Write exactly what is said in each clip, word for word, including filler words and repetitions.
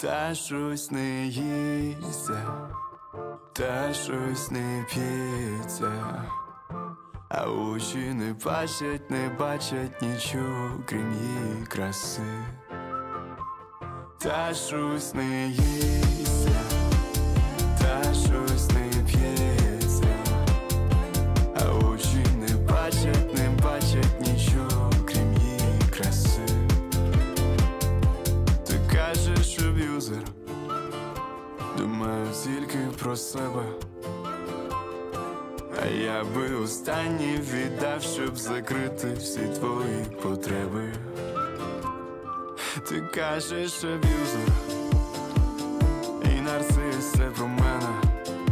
Та щось не їсться, та щось не п'ється, а очі не бачать, не бачать нічого, крім її краси. Та щось не їсться, та щось не п'ється, а очі не бачать, не бачать нічого, крім її краси. Ти кажеш, що аб'юзер, думаю тільки про себе, а я би останній віддав, щоб закрити всі твої потреби. Ти кажеш, аб'юзер і нарцис, це про мене,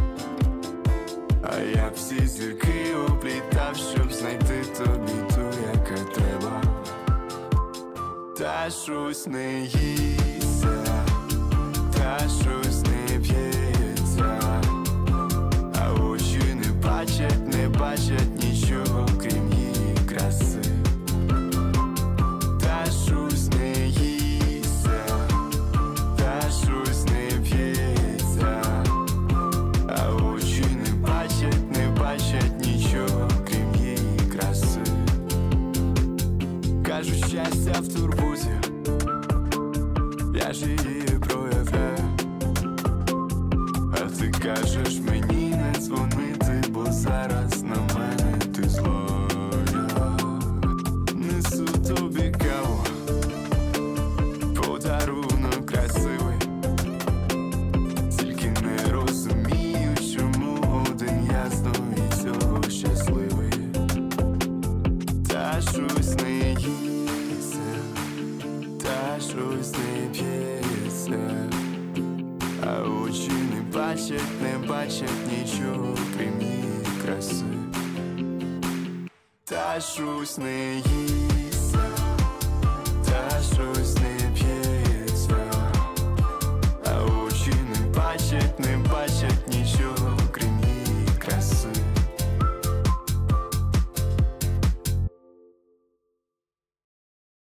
а я б всі зірки оплітав, щоб знайти тобі ту, яка треба. Та щось не їсться, та щось не п'ється, а очі не бачать, не бачать нічого, крім її краси. Та щось не їсться, та щось не п'ється, а очі не бачать, не бачать нічого, крім її краси. Кажу, щастя в турботі, я ж її проявляю, а ти кажеш мені не дзвонити, бо зараз на мене ти злою. Несу тобі каву, подарунок красивий, тільки не розумію, чому один я знову цього щасливий. Та щось не їсться, та щось не п'ється, а очі не бачать, не бачать нічого, крім її краси. Та щось не їсться,